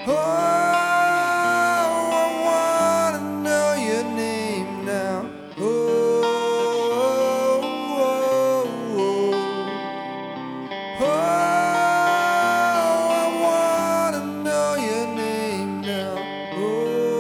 Oh, I wanna know your name now. Oh, oh, oh, oh. I wanna know your name now. Oh,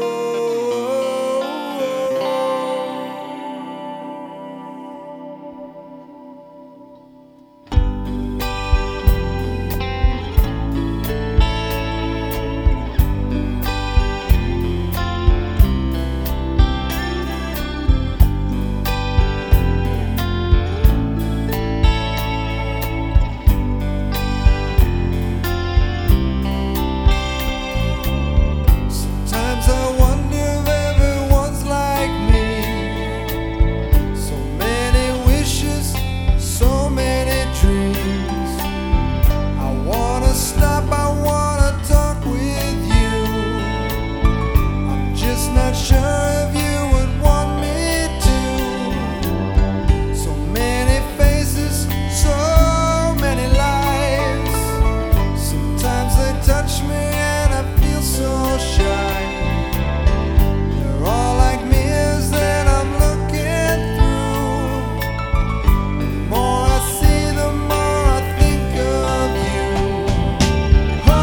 sometimes I wonder if everyone's like me. So many wishes, so many dreams. I wanna stop, I wanna talk with you. I'm just not sure if you would want me to. So many faces, so many lives. Sometimes they touch me and I feel so shy. They're all like mirrors that I'm looking through. The more I see, the more I think of you. Oh,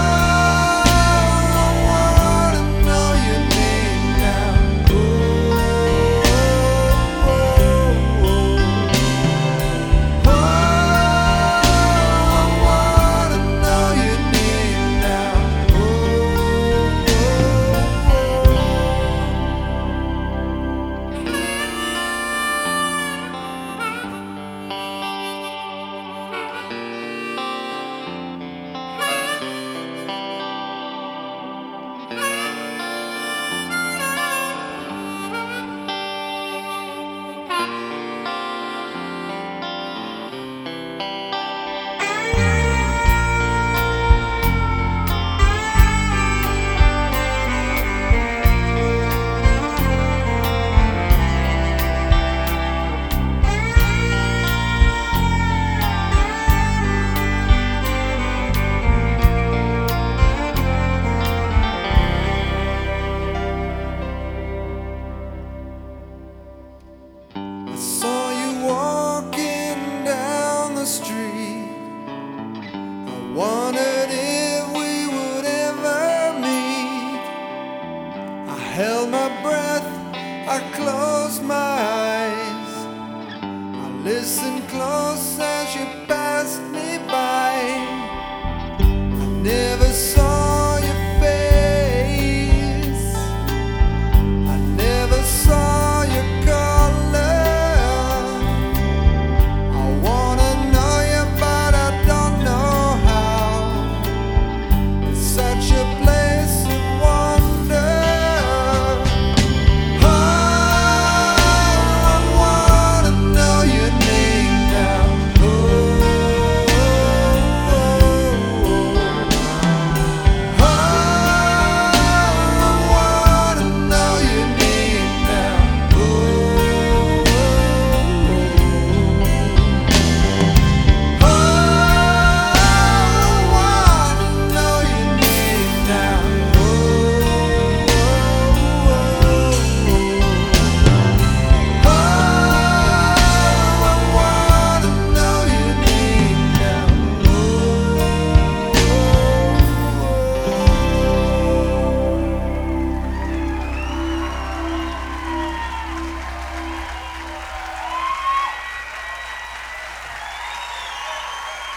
I wanna know your name now. Oh, oh, oh, oh. I wanna know your name now. Oh, oh, oh. I saw you walking down the street. I wondered if we would ever meet. I held my breath, I closed my eyes. I listened close